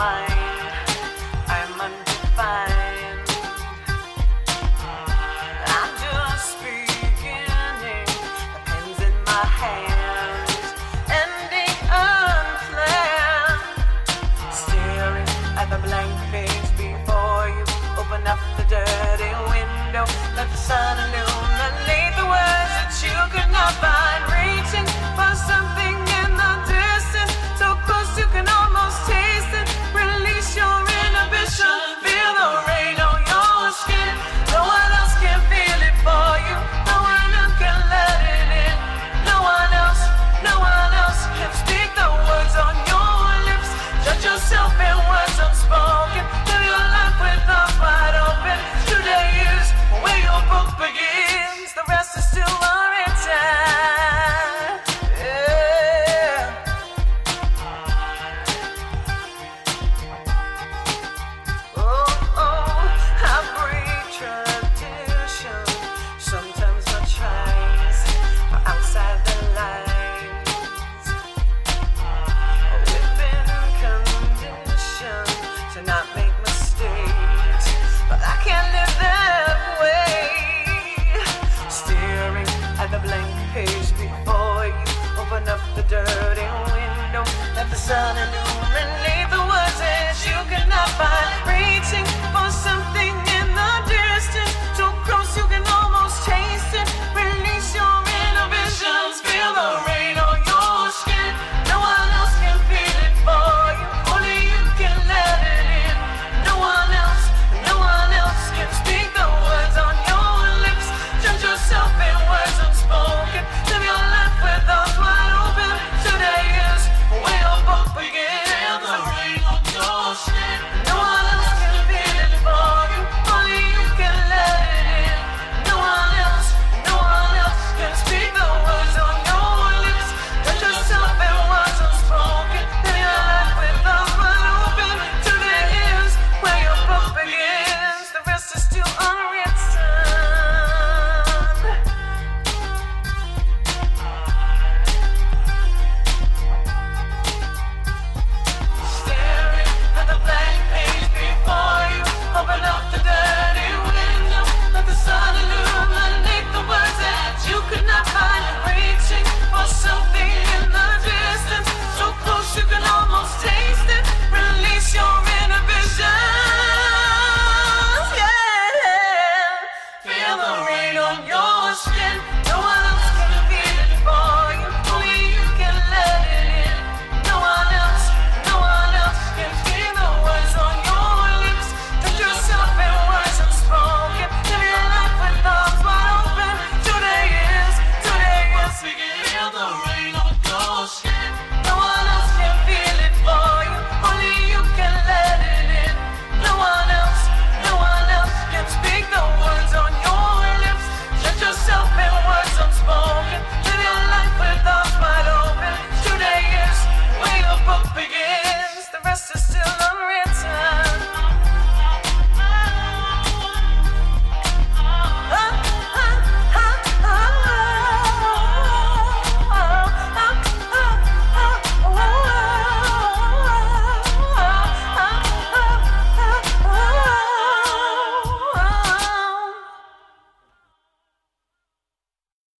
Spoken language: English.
mind, I'm undefined. I'm just beginning, the pen's in my hands, ending unplanned. Staring at the blank page before you, open up the dirty window, let the sun illuminate the words that you could not find. Reaching for something in the distance, so close you can almost taste it. Release your inhibition, feel the rain on your skin. No one else can feel it for you, no one else can let it in. No one else can speak the words on your lips. Judge yourself in words unspoken, live your life with arms wide open. Today is where your book begins, the rest is still unwritten. Page before you, open up the dirty window, let the sun illuminate